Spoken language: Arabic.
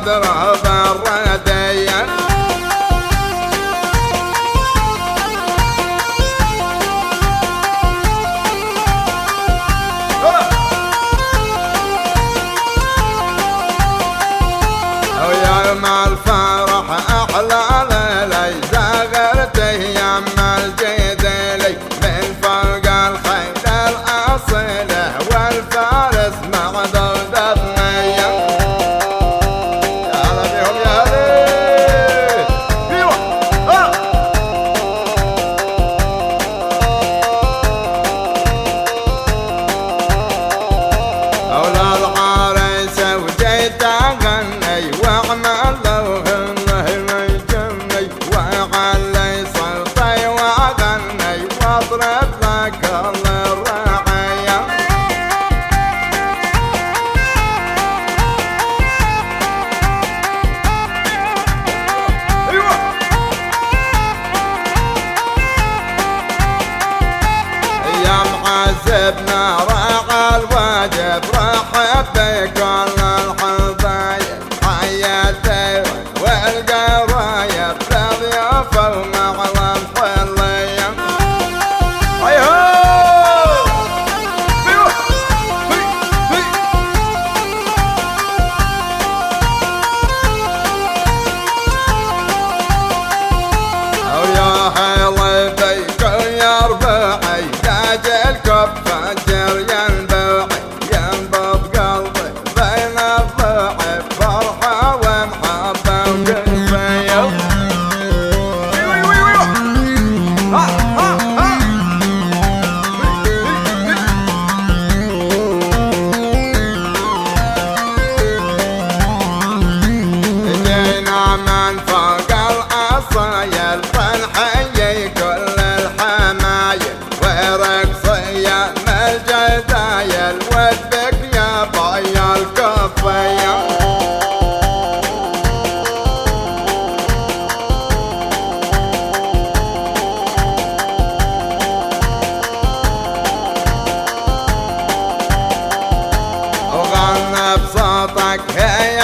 صدره بالردية ويوم الفرح أحلى ليلي زغرته يما الجدلي من فوق الخيل الأصيلة والفارس معدود الثنية. يا هلا بيهم يا ريت ايوه أولى العريس وجيت أغني واعمل له هنه يجني وعلي صوتي واغني واضرب لك الرعية. ايوه يا معذبنا راح الواجب رحب بكل الحبايب حياتي والقرايب لضيوف ومعلم حلية. ايوه ايوه ويا حلي بيكون يا رباعي تاج الكف فجر ينبوعي ينبض قلبي بين الضلوع فرحة ومحبة وقلبية. جينا من فوق الأصايل ونحيي كل الحمايل ورقصية من الجدايل ودك يا باي الكفية. وغنى بصوتك